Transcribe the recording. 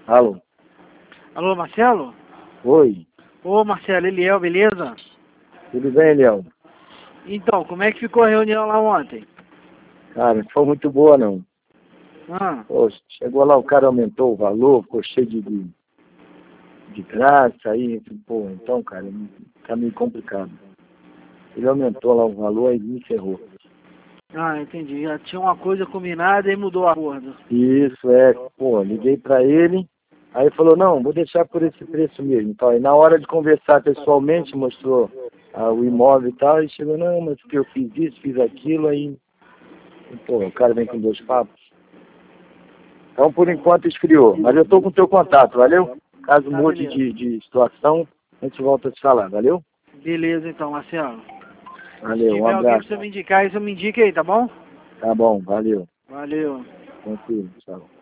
Alô? Alô, Marcelo? Oi, Ô, Marcelo, Eliel, beleza? tudo bem, Léo? Então, como é que ficou a reunião lá ontem? Cara, não foi muito boa, não. Ah, Pô, chegou lá, o cara aumentou o valor, ficou cheio de graça, aí, pô, então, cara, tá meio complicado. Ele aumentou lá o valor e me ferrou. entendi. Já tinha uma coisa combinada e mudou o acordo. Isso, pô, liguei pra ele, aí ele falou, não, vou deixar por esse preço mesmo. Então, aí na hora de conversar pessoalmente, mostrou o imóvel e tal, e chegou, não, mas porque eu fiz isso, fiz aquilo, aí, pô, o cara vem com 2 papos. Então, por enquanto, esfriou. Mas eu estou com o teu contato, valeu? Caso Tá, mude beleza. de situação, a gente volta a se falar, valeu? Beleza, então, Marcelo. Se Valeu, um tiver alguém pra abraço. você me indicar, isso me indica aí, tá bom? Tá bom, valeu. Valeu. Tranquilo, tchau.